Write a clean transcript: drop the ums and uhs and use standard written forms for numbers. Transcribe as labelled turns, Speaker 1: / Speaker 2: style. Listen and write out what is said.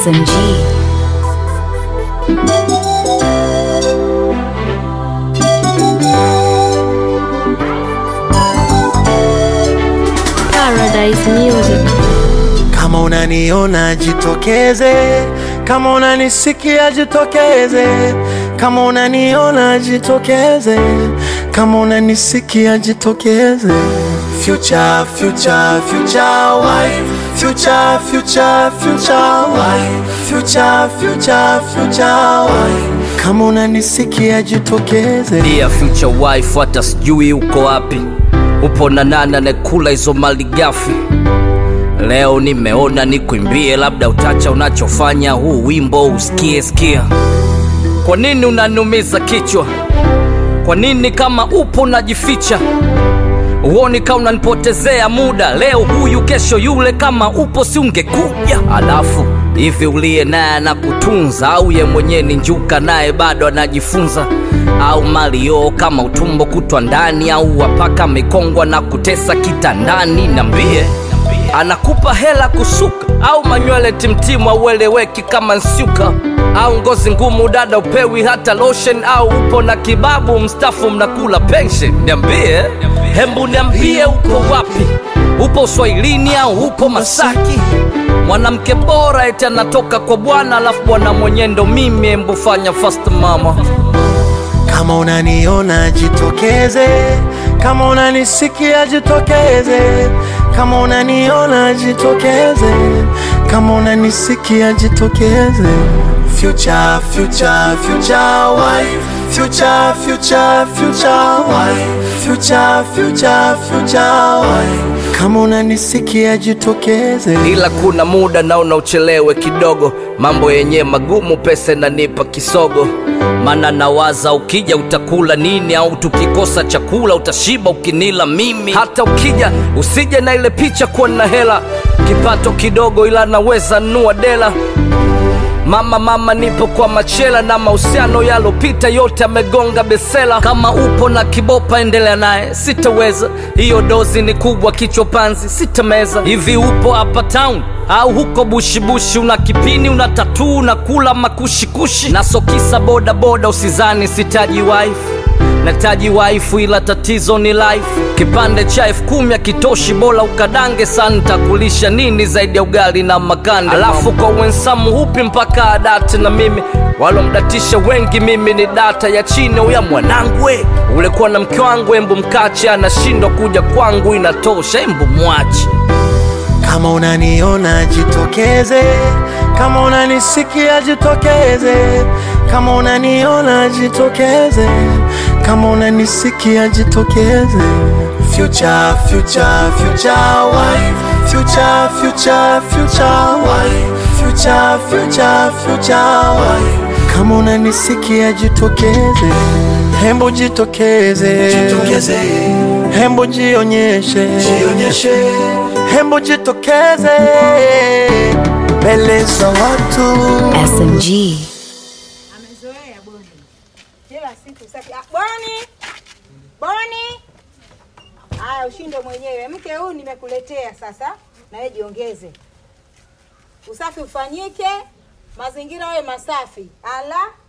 Speaker 1: SMG. Paradise Music.
Speaker 2: Kama unaniona jitokeze, kama unanisikia jitokeze, kama unaniona jitokeze, kama unanisikia jitokeze. Future, future, future wife. Future, future, future wife. Future, future, future wife. Kama unanisikia jitokeze.
Speaker 3: Dear future wife, hata sijui uko wapi. Upo na nani anekula hizo maligafi? Leo nimeona nikuimbie, labda utacha unachofanya, huu wimbo usikie sikia. Kwa nini unaniumiza kichwa? Kwa nini kama upo unajificha? Uoni kama unanipotezea muda, leo huyu kesho yule, kama upo si ungekuja? Alafu hivi ulie naye na kutunza, au ye mwenye ni njuka naye bado anajifunza? Au malio kama utumbo kutwa ndani, au wapaka mikongwa na kutesa kitandani? Niambie, anakupa hela kusuka, au manywele timtimu aueleweki kama nsuka? Au ngozi ngumu dada upewi hata lotion? Au upo na kibabu mstafu mnakula pension? Niambie, hembu niambie uko wapi? Upo Uswahilini au upo Masaki? Mwanamke bora eti anatoka kwa bwana, alafu bwana mwenye ndo mimi. Hembu fanya fast mama.
Speaker 2: Kama unaniona jitokeze, kama unanisikia jitokeze, kama unaniona jitokeze, kama unanisikia jitokeze. Future, future, future wife. Future, future, future wife. Future, future, future wife. Kama unanisikia jitokeze.
Speaker 3: Ila kuna muda naona uchelewe kidogo, mambo yenye magumu, pesa inanipa kisogo. Mana nawaza ukija utakula nini, au tukikosa chakula utashiba ukinila mimi? Hata ukija usije na ile picha kuwa na hela, kipato kidogo ila naweza nunua dela. Mama nipo kwa machela, na mahusiano yalopita yote amegonga besela. Kama upo na kibopa endelea naye, sitaweza, hiyo dozi ni kubwa, kichwa panzi sitameza. Hivi upo hapa town au huko bushibushi? Una kipini, una tattoo, unakula makushikushi na sokisa boda boda? Usizani sitaji wife, nataji wife ila tatizo ni life. Kipande cha 10,000 hakitoshi, bora ukadange sana. Takulisha nini zaidi ya ugali na makande? Alafu kwa wensamu hupi mpaka adate na mimi? Walomdatisha wengi, mimi ni data ya chini. Uya mwanangwe, ulikuwa na mke wangu, embu mkache, anashindwa kuja kwangu, inatosha, embu mwache.
Speaker 2: Kama unaniona jitokeze, kama unanisikia jitokeze, kama unaniona jitokeze, kama unanisikia jitokeze. Future, future, future wife. Future, future, future wife. Future, future, future wife. Kama unanisikia jitokeze. Hembu jitokeze, jitokeze. Hembu jionyeshe, jionyeshe. Hembu jitokeze mbele za watu.
Speaker 1: SMG.
Speaker 4: Amezoea Boni. Kila siku safi. Boni! Boni! Haya, ushinde mwenyewe. Mke huu nimekuletea sasa, na wewe jiongeze. Usafi ufanyike, mazingira yawe masafi. Ala